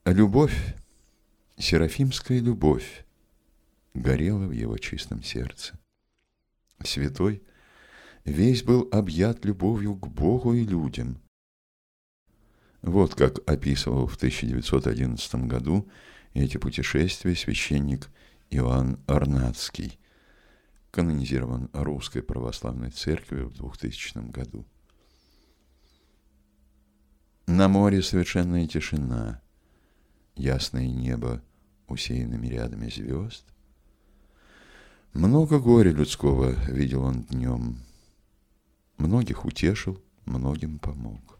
Любовь, серафимская любовь, горела в его чистом сердце. Святой весь был объят любовью к Богу и людям. Вот как описывал в 1911 году эти путешествия священник Иоанн Арнатский, канонизирован Русской Православной Церковью в 2000 году. На море совершенная тишина, ясное небо усеяно мириадами звезд. Много горя людского видел он днем, многих утешил, многим помог.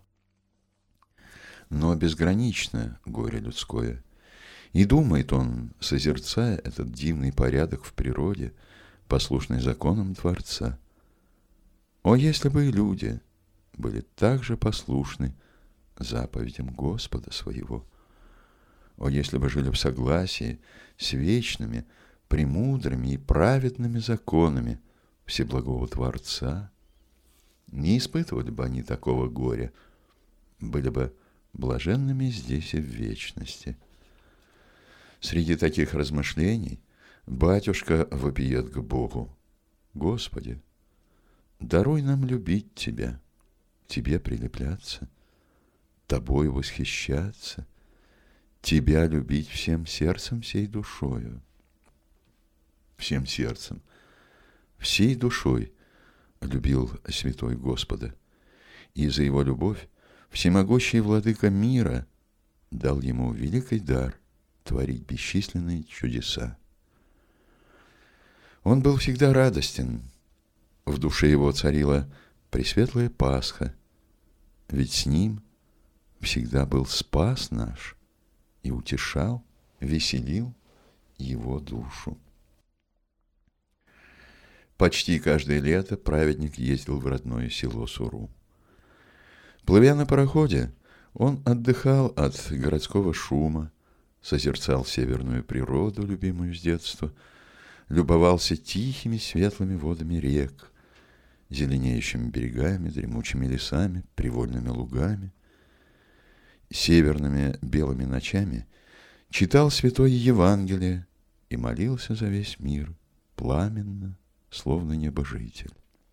Но безгранично горе людское, и думает он, созерцая этот дивный порядок в природе, послушный законам Творца: о, если бы и люди были так же послушны заповедям Господа своего! О, если бы жили в согласии с вечными, премудрыми и праведными законами Всеблагого Творца! Не испытывали бы они такого горя, были бы блаженными здесь и в вечности. Среди таких размышлений батюшка вопиет к Богу: Господи, даруй нам любить Тебя, Тебе прилепляться, Тобой восхищаться, Тебя любить всем сердцем, всей душою. Всем сердцем, всей душой любил святой Господа, и за его любовь всемогущий владыка мира дал ему великий дар творить бесчисленные чудеса. Он был всегда радостен, в душе его царила пресветлая Пасха, ведь с ним всегда был спас наш и утешал, веселил его душу. Почти каждое лето праведник ездил в родное село Суру. Плывя на пароходе, он отдыхал от городского шума, созерцал северную природу, любимую с детства, любовался тихими светлыми водами рек, зеленеющими берегами, дремучими лесами, привольными лугами. Северными белыми ночами читал святое Евангелие и молился за весь мир, пламенно, словно небожитель.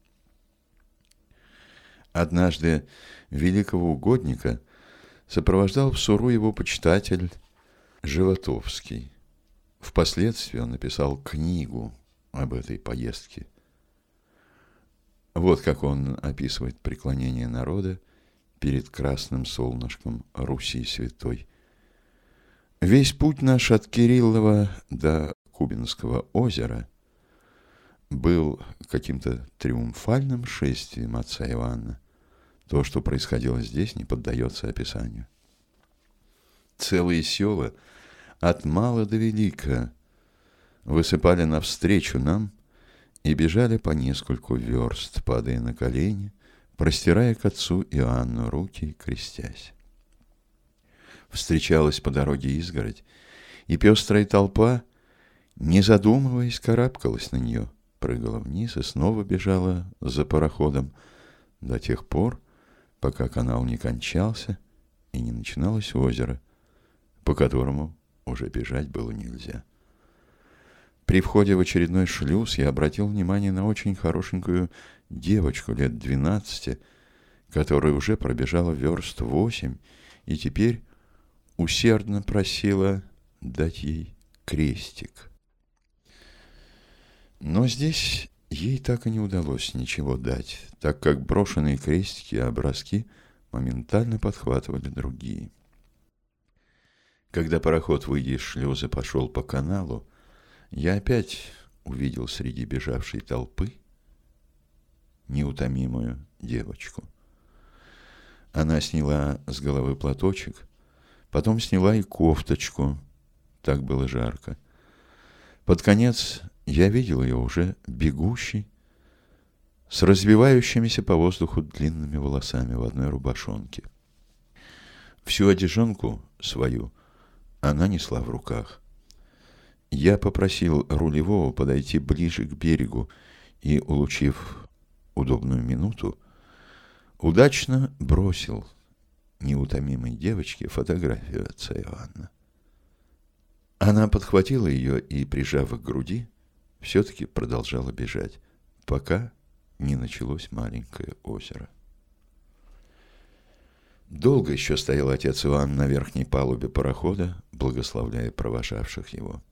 Однажды великого угодника сопровождал в Суру его почитатель Животовский. Впоследствии он написал книгу об этой поездке. Вот как он описывает преклонение народа перед красным солнышком Руси Святой. Весь путь наш от Кириллова до Кубинского озера был каким-то триумфальным шествием отца Иоанна. То, что происходило здесь, не поддается описанию. Целые села от мала до велика высыпали навстречу нам и бежали по нескольку верст, падая на колени, простирая к отцу Иоанну руки и крестясь. Встречалась по дороге изгородь, и пестрая толпа, не задумываясь, карабкалась на нее, прыгала вниз и снова бежала за пароходом до тех пор, пока канал не кончался и не начиналось озеро, по которому уже бежать было нельзя. При входе в очередной шлюз я обратил внимание на очень хорошенькую девочку лет 12, которая уже пробежала верст 8 и теперь усердно просила дать ей крестик. Но здесь ей так и не удалось ничего дать, так как брошенные крестики и образки моментально подхватывали другие. Когда пароход, выйдя из шлюза, пошел по каналу, я опять увидел среди бежавшей толпы неутомимую девочку. Она сняла с головы платочек, потом сняла и кофточку, так было жарко. Под конец я видел ее уже бегущей, с развивающимися по воздуху длинными волосами в одной рубашонке. Всю одежонку свою она несла в руках. Я попросил рулевого подойти ближе к берегу и, улучив удобную минуту, удачно бросил неутомимой девочке фотографию отца Иоанна. Она подхватила ее и, прижав к груди, все-таки продолжала бежать, пока не началось маленькое озеро. Долго еще стоял отец Иоанн на верхней палубе парохода, благословляя провожавших его.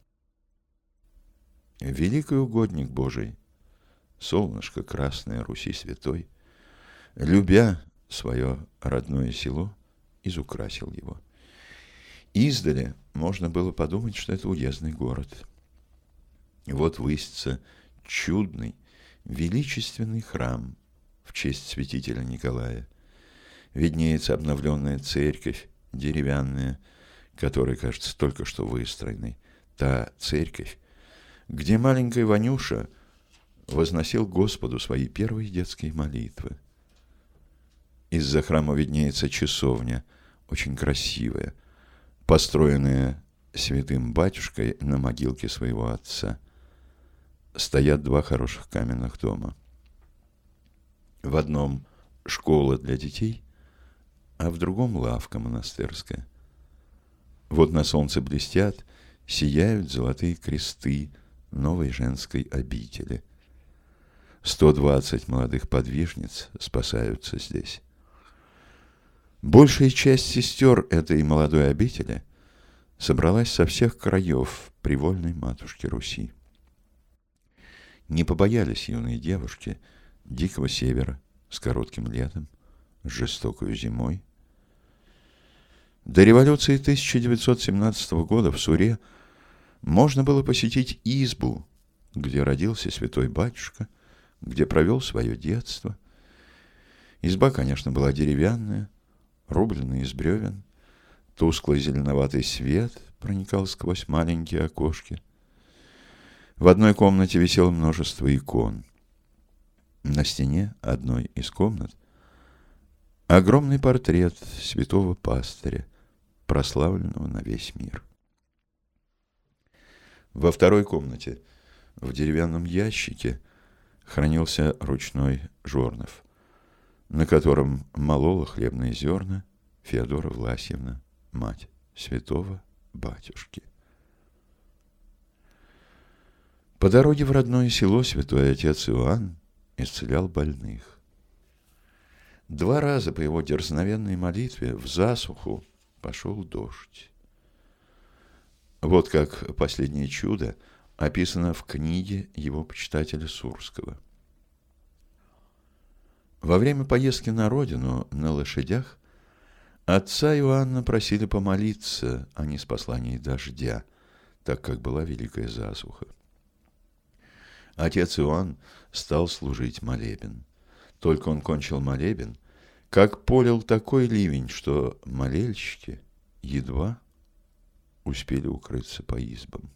Великий угодник Божий, солнышко красное Руси святой, любя свое родное село, изукрасил его. Издали можно было подумать, что это уездный город. Вот высится чудный, величественный храм в честь святителя Николая. Виднеется обновленная церковь, деревянная, которая, кажется, только что выстроенной. Та церковь, где маленький Ванюша возносил Господу свои первые детские молитвы. Из-за храма виднеется часовня, очень красивая, построенная святым батюшкой на могилке своего отца. Стоят два хороших каменных дома. В одном школа для детей, а в другом лавка монастырская. Вот на солнце блестят, сияют золотые кресты новой женской обители. 120 молодых подвижниц спасаются здесь. Большая часть сестер этой молодой обители собралась со всех краев привольной матушки Руси. Не побоялись юные девушки дикого севера с коротким летом, с жестокой зимой. До революции 1917 года в Суре можно было посетить избу, где родился святой батюшка, где провел свое детство. Изба, конечно, была деревянная, рубленная из бревен. Тусклый зеленоватый свет проникал сквозь маленькие окошки. В одной комнате висело множество икон. На стене одной из комнат огромный портрет святого пастыря, прославленного на весь мир. Во второй комнате в деревянном ящике хранился ручной жорнов, на котором молола хлебные зерна Феодора Власьевна, мать святого батюшки. По дороге в родное село святой отец Иоанн исцелял больных. 2 раза по его дерзновенной молитве в засуху пошел дождь. Вот как последнее чудо описано в книге его почитателя Сурского. Во время поездки на родину на лошадях отца Иоанна просили помолиться о ниспослании дождя, так как была великая засуха. Отец Иоанн стал служить молебен. Только он кончил молебен, как полил такой ливень, что молельщики едва успели укрыться по избам.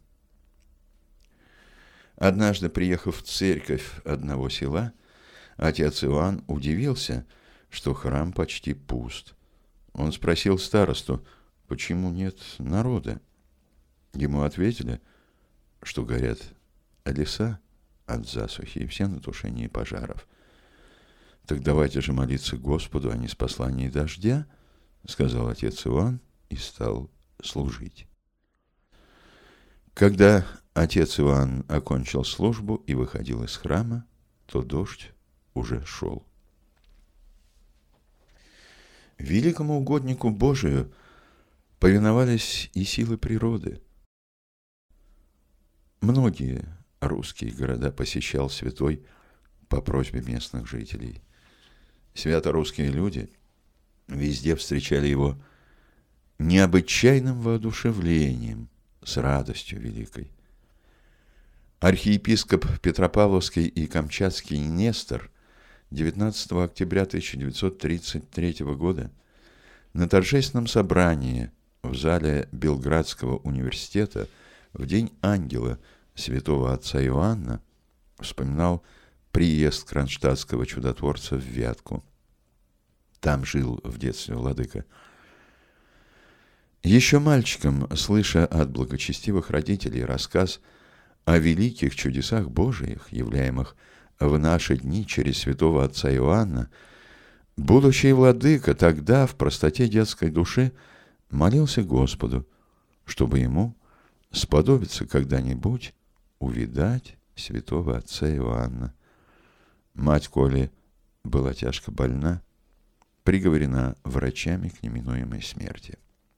Однажды, приехав в церковь одного села, отец Иоанн удивился, что храм почти пуст. Он спросил старосту, почему нет народа. Ему ответили, что горят леса от засухи и все на тушении пожаров. «Так давайте же молиться Господу о ниспослании дождя», — сказал отец Иоанн и стал служить. Когда отец Иоанн окончил службу и выходил из храма, то дождь уже шел. Великому угоднику Божию повиновались и силы природы. Многие русские города посещал святой по просьбе местных жителей. Свято-русские люди везде встречали его необычайным воодушевлением, с радостью великой. Архиепископ Петропавловский и Камчатский Нестор 19 октября 1933 года на торжественном собрании в зале Белградского университета в День Ангела святого отца Иоанна вспоминал приезд кронштадтского чудотворца в Вятку. Там жил в детстве владыка. Еще мальчиком, слыша от благочестивых родителей рассказ о великих чудесах Божиих, являемых в наши дни через святого отца Иоанна, будущий владыка тогда в простоте детской души молился Господу, чтобы ему сподобится когда-нибудь увидать святого отца Иоанна. Мать Коли была тяжко больна, приговорена врачами к неминуемой смерти.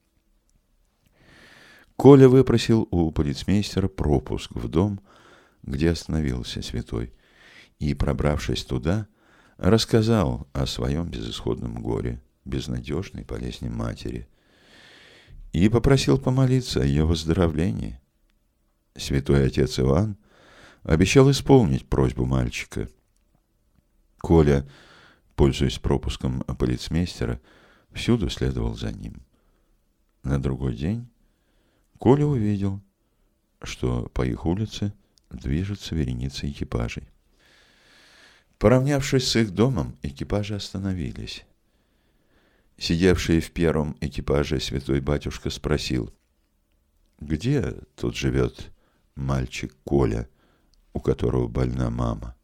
Коля выпросил у полицмейстера пропуск в дом, где остановился святой, и, пробравшись туда, рассказал о своем безысходном горе, безнадежной болезни матери, и попросил помолиться о ее выздоровлении. Святой отец Иоанн обещал исполнить просьбу мальчика. Коля, пользуясь пропуском полицмейстера, всюду следовал за ним. На другой день Коля увидел, что по их улице движется вереница экипажей. Поравнявшись с их домом, экипажи остановились. Сидевший в первом экипаже святой батюшка спросил: «Где тут живет мальчик Коля, у которого больна мама?»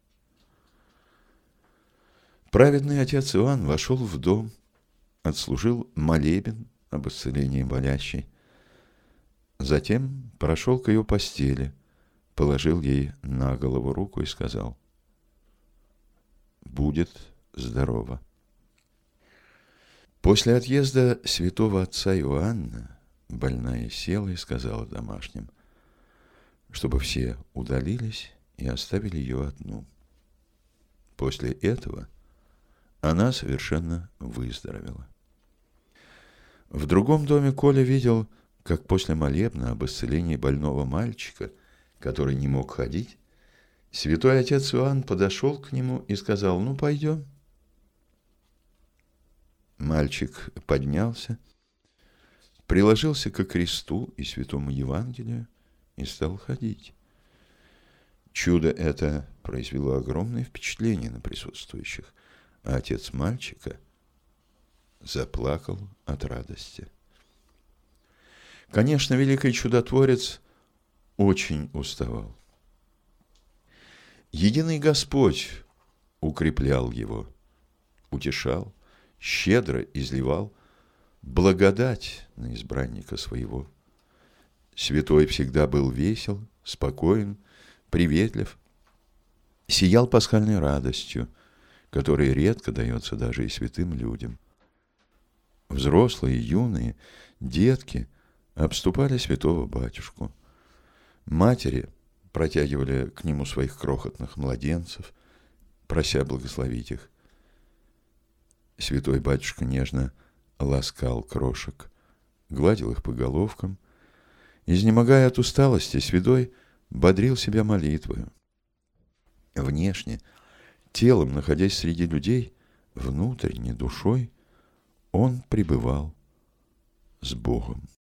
Праведный отец Иоанн вошел в дом, отслужил молебен об исцелении болящей, затем прошел к ее постели, положил ей на голову руку и сказал: «Будет здорово». После отъезда святого отца Иоанна больная села и сказала домашним, чтобы все удалились и оставили ее одну. После этого она совершенно выздоровела. В другом доме Коля видел, как после молебна об исцелении больного мальчика, который не мог ходить, святой отец Иоанн подошел к нему и сказал: «Ну, пойдем». Мальчик поднялся, приложился ко кресту и святому Евангелию и стал ходить. Чудо это произвело огромное впечатление на присутствующих, а отец мальчика заплакал от радости. Конечно, великий чудотворец очень уставал. Единый Господь укреплял его, утешал, щедро изливал благодать на избранника своего. Святой всегда был весел, спокоен, приветлив, сиял пасхальной радостью, которая редко дается даже и святым людям. Взрослые, юные, детки обступали святого батюшку. Матери протягивали к нему своих крохотных младенцев, прося благословить их. Святой батюшка нежно ласкал крошек, гладил их по головкам. Изнемогая от усталости, святой бодрил себя молитвою. Внешне, телом, находясь среди людей, внутренне, душой, он пребывал с Богом.